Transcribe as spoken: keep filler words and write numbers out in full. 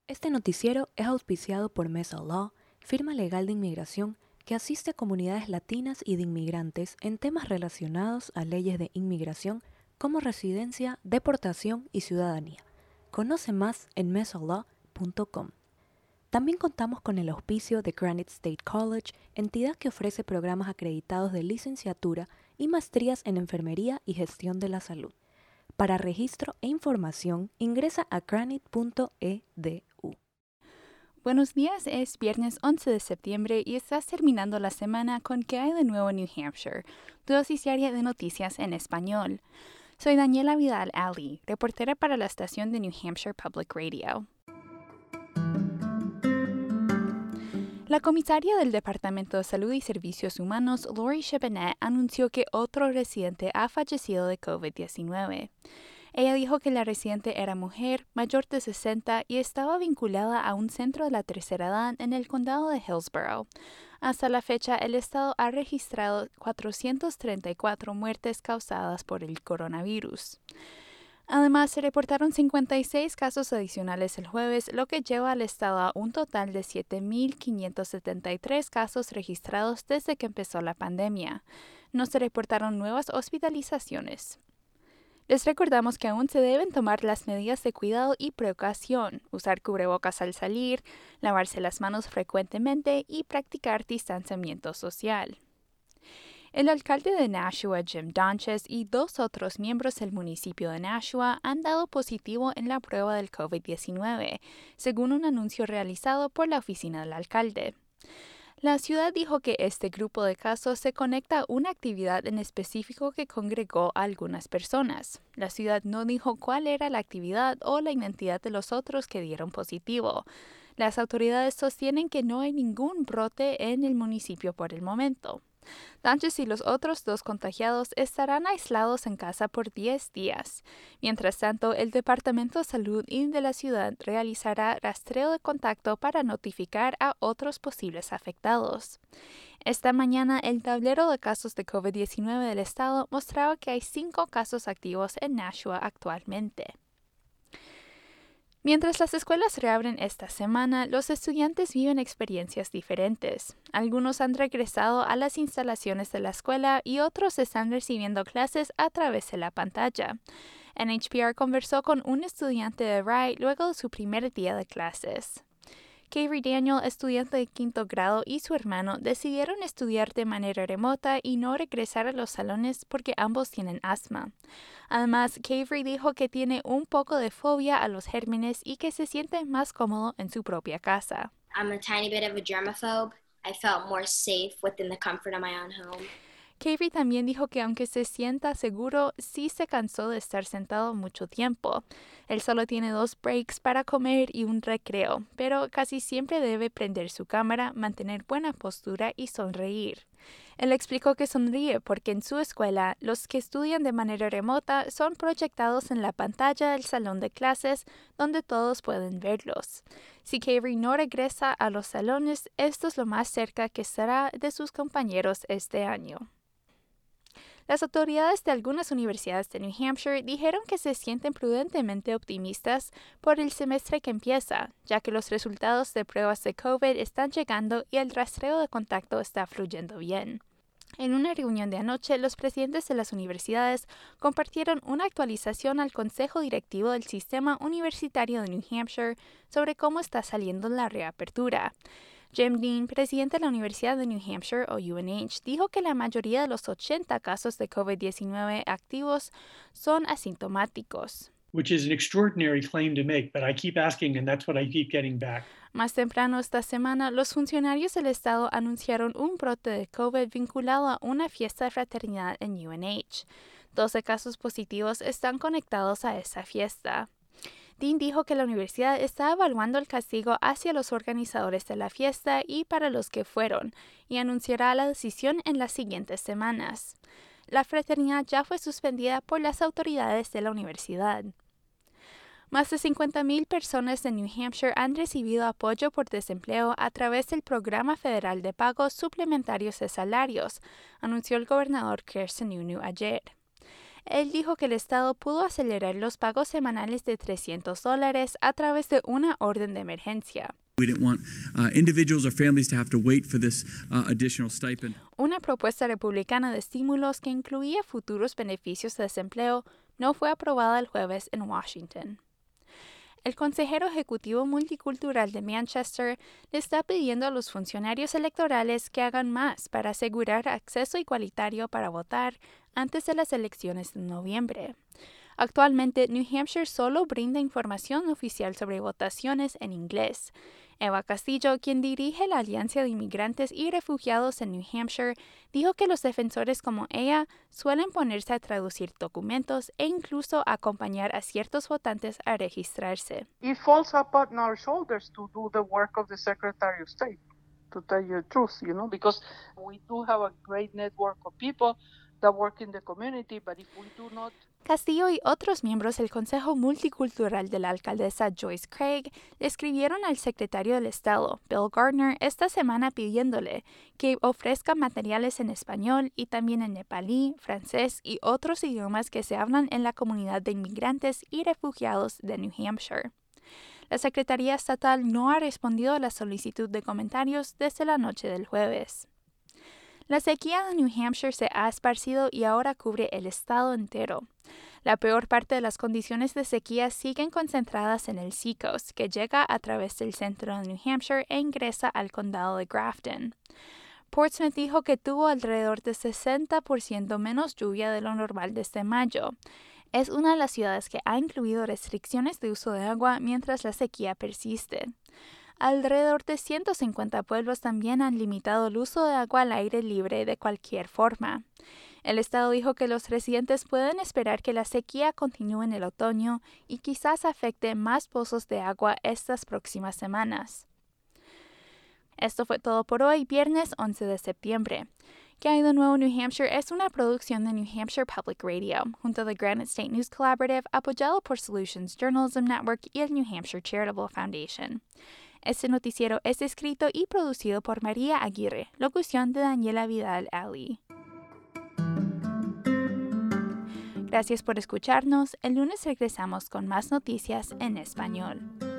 Este noticiero es auspiciado por Mesa Law, firma legal de inmigración que asiste a comunidades latinas y de inmigrantes en temas relacionados a leyes de inmigración como residencia, deportación y ciudadanía. Conoce más en mesa law punto com. También contamos con el auspicio de Granite State College, entidad que ofrece programas acreditados de licenciatura y maestrías en enfermería y gestión de la salud. Para registro e información, ingresa a granite punto e d u. Buenos días, es viernes once de septiembre y estás terminando la semana con ¿Qué hay de nuevo en New Hampshire?, tu dosis diaria de noticias en español. Soy Daniela Vidal Ali, reportera para la estación de New Hampshire Public Radio. La comisaria del Departamento de Salud y Servicios Humanos, Lori Chebenet, anunció que otro residente ha fallecido de COVID diecinueve. Ella dijo que la residente era mujer, mayor de sesenta y estaba vinculada a un centro de la tercera edad en el condado de Hillsborough. Hasta la fecha, el estado ha registrado cuatrocientas treinta y cuatro muertes causadas por el coronavirus. Además, se reportaron cincuenta y seis casos adicionales el jueves, lo que lleva al estado a un total de siete mil quinientos setenta y tres casos registrados desde que empezó la pandemia. No se reportaron nuevas hospitalizaciones. Les recordamos que aún se deben tomar las medidas de cuidado y precaución, usar cubrebocas al salir, lavarse las manos frecuentemente y practicar distanciamiento social. El alcalde de Nashua, Jim Donches, y dos otros miembros del municipio de Nashua han dado positivo en la prueba del COVID diecinueve, según un anuncio realizado por la oficina del alcalde. La ciudad dijo que este grupo de casos se conecta a una actividad en específico que congregó a algunas personas. La ciudad no dijo cuál era la actividad o la identidad de los otros que dieron positivo. Las autoridades sostienen que no hay ningún brote en el municipio por el momento. Donches y los otros dos contagiados estarán aislados en casa por diez días. Mientras tanto, el Departamento de Salud y de la ciudad realizará rastreo de contacto para notificar a otros posibles afectados. Esta mañana, el tablero de casos de COVID diecinueve del estado mostraba que hay cinco casos activos en Nashua actualmente. Mientras las escuelas reabren esta semana, los estudiantes viven experiencias diferentes. Algunos han regresado a las instalaciones de la escuela y otros están recibiendo clases a través de la pantalla. N H P R conversó con un estudiante de Rye luego de su primer día de clases. Kaveri Daniel, estudiante de quinto grado, y su hermano decidieron estudiar de manera remota y no regresar a los salones porque ambos tienen asma. Además, Kaveri dijo que tiene un poco de fobia a los gérmenes y que se siente más cómodo en su propia casa. I'm a tiny bit of a germaphobe. I felt more safe within the comfort of my own home. Kaveri también dijo que aunque se sienta seguro, sí se cansó de estar sentado mucho tiempo. Él solo tiene dos breaks para comer y un recreo, pero casi siempre debe prender su cámara, mantener buena postura y sonreír. Él explicó que sonríe porque en su escuela, los que estudian de manera remota son proyectados en la pantalla del salón de clases donde todos pueden verlos. Si Kaveri no regresa a los salones, esto es lo más cerca que estará de sus compañeros este año. Las autoridades de algunas universidades de New Hampshire dijeron que se sienten prudentemente optimistas por el semestre que empieza, ya que los resultados de pruebas de COVID están llegando y el rastreo de contacto está fluyendo bien. En una reunión de anoche, los presidentes de las universidades compartieron una actualización al Consejo Directivo del Sistema Universitario de New Hampshire sobre cómo está saliendo la reapertura. Jim Dean, presidente de la Universidad de New Hampshire, o U N H, dijo que la mayoría de los ochenta casos de COVID diecinueve activos son asintomáticos. Which is an extraordinary claim to make, but I keep asking and that's what I keep getting back. Más temprano esta semana, los funcionarios del estado anunciaron un brote de COVID vinculado a una fiesta de fraternidad en U N H. doce casos positivos están conectados a esa fiesta. Dean dijo que la universidad está evaluando el castigo hacia los organizadores de la fiesta y para los que fueron, y anunciará la decisión en las siguientes semanas. La fraternidad ya fue suspendida por las autoridades de la universidad. Más de cincuenta mil personas de New Hampshire han recibido apoyo por desempleo a través del Programa Federal de Pagos Suplementarios de Salarios, anunció el gobernador Chris Sununu ayer. Él dijo que el estado pudo acelerar los pagos semanales de trescientos dólares a través de una orden de emergencia. We didn't want uh, individuals or families to have to wait for this uh, additional stipend. Una propuesta republicana de estímulos que incluía futuros beneficios de desempleo no fue aprobada el jueves en Washington. El consejero ejecutivo multicultural de Manchester le está pidiendo a los funcionarios electorales que hagan más para asegurar acceso igualitario para votar antes de las elecciones de noviembre. Actualmente, New Hampshire solo brinda información oficial sobre votaciones en inglés. Eva Castillo, quien dirige la Alianza de Inmigrantes y Refugiados en New Hampshire, dijo que los defensores como ella suelen ponerse a traducir documentos e incluso acompañar a ciertos votantes a registrarse. It falls upon our shoulders to do the work of the Secretary of State, to tell you the truth, you know, because we do have a great network of people that work in the community, but if we do not... Castillo y otros miembros del Consejo Multicultural de la alcaldesa Joyce Craig le escribieron al secretario del Estado, Bill Gardner, esta semana pidiéndole que ofrezca materiales en español y también en nepalí, francés y otros idiomas que se hablan en la comunidad de inmigrantes y refugiados de New Hampshire. La Secretaría Estatal no ha respondido a la solicitud de comentarios desde la noche del jueves. La sequía de New Hampshire se ha esparcido y ahora cubre el estado entero. La peor parte de las condiciones de sequía siguen concentradas en el Seacoast, que llega a través del centro de New Hampshire e ingresa al condado de Grafton. Portsmouth dijo que tuvo alrededor de sesenta por ciento menos lluvia de lo normal desde mayo. Es una de las ciudades que ha incluido restricciones de uso de agua mientras la sequía persiste. Alrededor de ciento cincuenta pueblos también han limitado el uso de agua al aire libre de cualquier forma. El estado dijo que los residentes pueden esperar que la sequía continúe en el otoño y quizás afecte más pozos de agua estas próximas semanas. Esto fue todo por hoy, viernes once de septiembre. ¿Qué hay de nuevo en New Hampshire? Es una producción de New Hampshire Public Radio, junto a Granite State News Collaborative, apoyado por Solutions Journalism Network y el New Hampshire Charitable Foundation. Este noticiero es escrito y producido por María Aguirre, locución de Daniela Vidal-Ali. Gracias por escucharnos. El lunes regresamos con más noticias en español.